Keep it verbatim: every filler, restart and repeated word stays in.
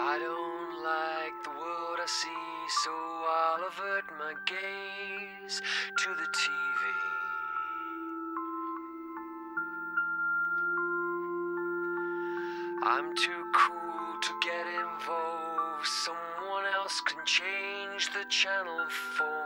I don't like the world I see, so I'll avert my gaze to the T V. I'm too cool to get involved. Someone else can change the channel for